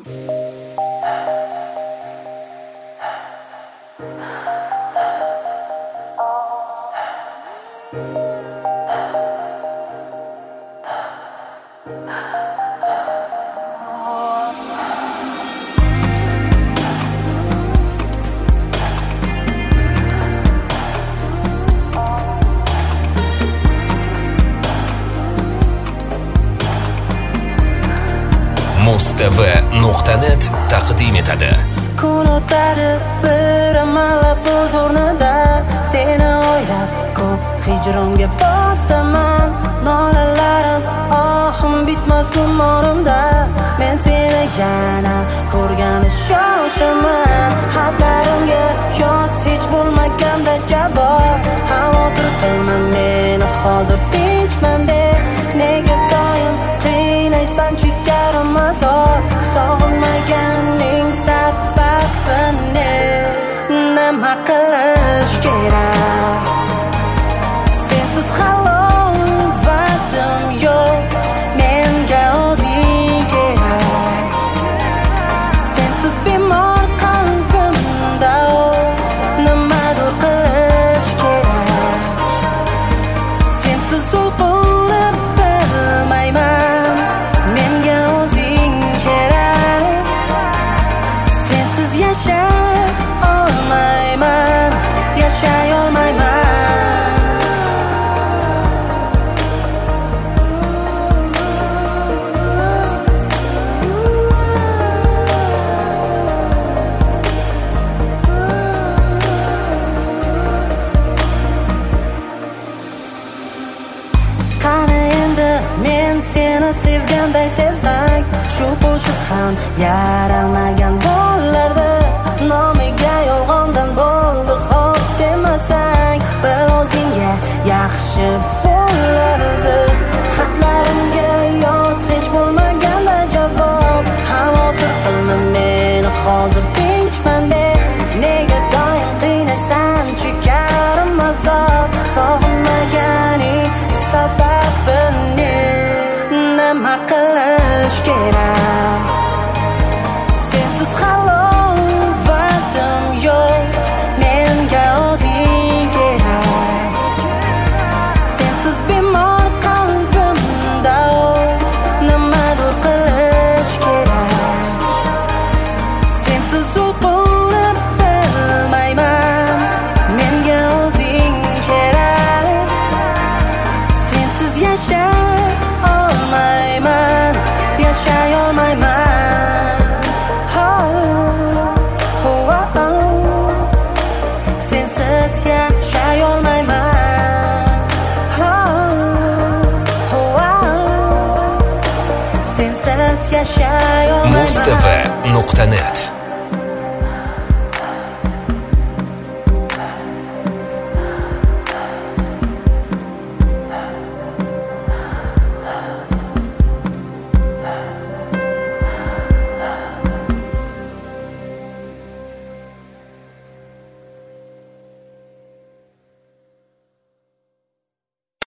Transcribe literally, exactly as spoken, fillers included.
muz t v nuqta net taqdim etadi. Kun o'tadi bir amallab o'z o'rnida, seni o'ylab ko'p hijronga botaman. Nolalarim, ohim bitmas gumonimda, men seni yana ko'rgani shoshaman. Xatlarimga yoz hech bo'lmaganda javob, xavotir qilma meni hozir tinchman deb. Nega doim qiynaysan chekarim azor, sog'inmaganing sababini nima qilish kerak? Sensiz halovatim yo'q, menga o'zing kerak. Sensiz bemor qalbimda nimadir qilish kerak. Sensiz uyg'onib bilmayman, menga o'zing kerak. Sensiz yashay olmayman, yashay olmayman. Qani endi men seni sevganday sevsak, shu qo'shiq ham yaralmagan bo'lardi. Nomiga yolg'ondan bo'ldi xo'p demasang, bil o'zingga yaxshi bo'lardi. Xatlarimga yoz hech bo'lmaganda javob, xavotir qilma meni hozir tinchman deb. Nega doim qiynaysan chekarim azob, sog'inmaganing sababini nima qilish kerak? Sensiz halovatim yo'q, menga o'zing kerak. Sensiz bemor qalbimda nimadir qilish kerak. Sensiz uyg'onib bilmayman, menga o'zing kerak. Sensiz yashay olmayman, yashay olmayman. Oh, oh, oh. Sensiz yashay olmayman. Oh, oh, oh. Sensiz yashay olmayman. muz t v nuqta net